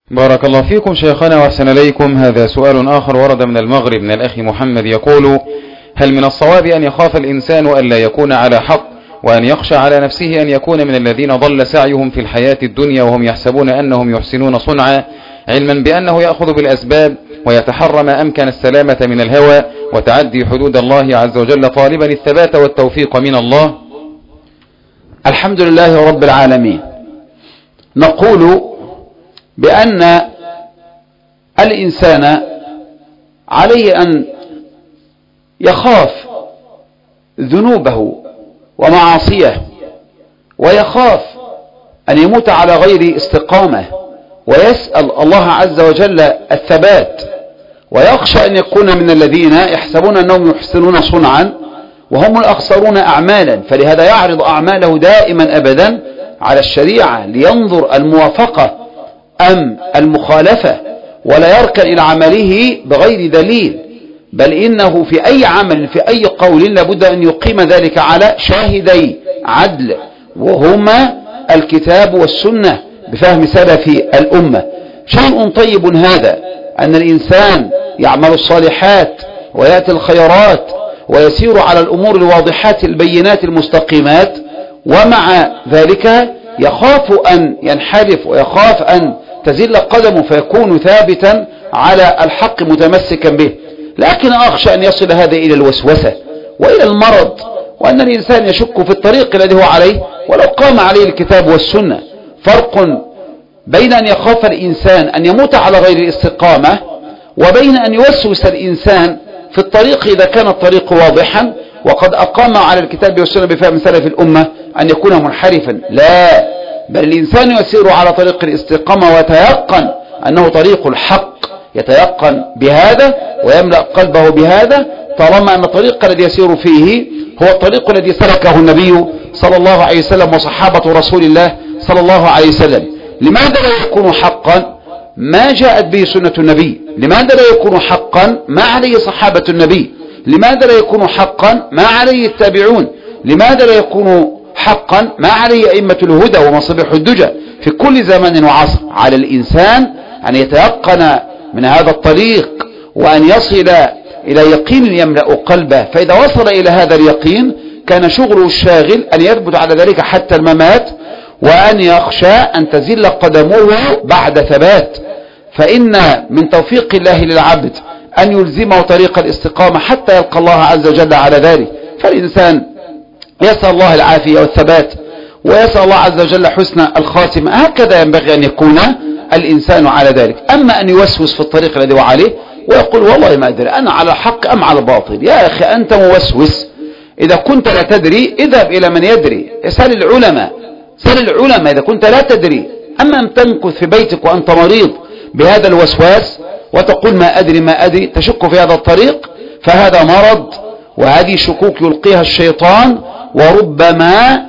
بارك الله فيكم شيخنا وأحسن إليكم. هذا سؤال آخر ورد من المغرب من الأخ محمد يقول: هل من الصواب أن يخاف الإنسان أن لا يكون على حق، وأن يخشى على نفسه أن يكون من الذين ضل سعيهم في الحياة الدنيا وهم يحسبون أنهم يحسنون صنعا، علما بأنه يأخذ بالأسباب ويتحرى ما أمكن السلامة من الهوى وتعدي حدود الله عز وجل، طالبا الثبات والتوفيق من الله؟ الحمد لله رب العالمين. نقول بأن الإنسان عليه أن يخاف ذنوبه ومعاصيه، ويخاف أن يموت على غير استقامة، ويسأل الله عز وجل الثبات، ويخشى أن يكون من الذين يحسبون أنهم يحسنون صنعا وهم الأخسرون أعمالا، فلهذا يعرض أعماله دائما أبدا على الشريعة لينظر الموافقة أم المخالفة، ولا يركن إلى عمله بغير دليل، بل إنه في أي عمل في أي قول لابد أن يقيم ذلك على شاهدي عدل، وهما الكتاب والسنة بفهم سلف الأمة. شيء طيب هذا أن الإنسان يعمل الصالحات ويأتي الخيرات ويسير على الأمور الواضحات البينات المستقيمات، ومع ذلك يخاف أن ينحرف ويخاف أن تزل قدمه فيكون ثابتا على الحق متمسكا به. لكن أخشى أن يصل هذا إلى الوسوسة وإلى المرض، وأن الإنسان يشك في الطريق الذي هو عليه ولو قام عليه الكتاب والسنة. فرق بين أن يخاف الإنسان أن يموت على غير الاستقامة، وبين أن يوسوس الإنسان في الطريق إذا كان الطريق واضحا وقد أقام على الكتاب والسنة بفهم سلف الأمة أن يكون منحرفا. لا، بل الإنسان يسير على طريق الاستقامة ويتيقن أنه طريق الحق، يتيقن بهذا ويملأ قلبه بهذا، طالما أن الطريق الذي يسير فيه هو الطريق الذي سلكه النبي صلى الله عليه وسلم وصحابة رسول الله صلى الله عليه وسلم. لماذا لا يكون حقا ما جاءت به سنة النبي؟ لماذا لا يكون حقا ما عليه صحابة النبي؟ لماذا لا يكون حقا ما عليه التابعون؟ لماذا لا يكون حقا ما عليه أئمة الهدى ومصابيح الدجى في كل زمان وعصر؟ على الإنسان أن يتيقن من هذا الطريق وأن يصل إلى يقين يملأ قلبه، فإذا وصل إلى هذا اليقين كان شغله الشاغل أن يثبت على ذلك حتى الممات، وأن يخشى أن تزل قدمه بعد ثبات. فإن من توفيق الله للعبد أن يلزمه طريق الاستقامة حتى يلقى الله عز وجل على ذلك. فالإنسان يسأل الله العافية والثبات، ويسأل الله عز وجل حسن الخاتمة. هكذا ينبغي أن يكون الإنسان على ذلك. أما أن يوسوس في الطريق الذي هو عليه ويقول والله ما أدري أنا على الحق أم على الباطل، يا أخي أنت موسوس. إذا كنت لا تدري اذهب إلى من يدري، اسأل العلماء، سأل العلماء إذا كنت لا تدري. أما أن تمكث في بيتك وأنت مريض بهذا الوسواس وتقول ما أدري ما أدري، تشك في هذا الطريق، فهذا مرض، وهذه شكوك يلقيها الشيطان، وربما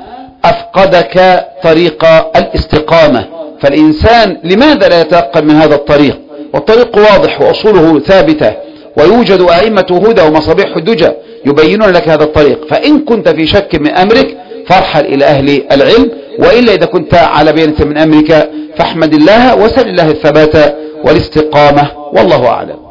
أفقدك طريق الاستقامة. فالإنسان لماذا لا يتيقن من هذا الطريق؟ والطريق واضح وأصوله ثابتة، ويوجد أئمة هدى ومصابيح الدجى يبينون لك هذا الطريق. فإن كنت في شك من أمرك فارحل إلى أهل العلم، وإلا إذا كنت على بينة من أمرك فاحمد الله وسل الله الثبات والاستقامة، والله أعلم.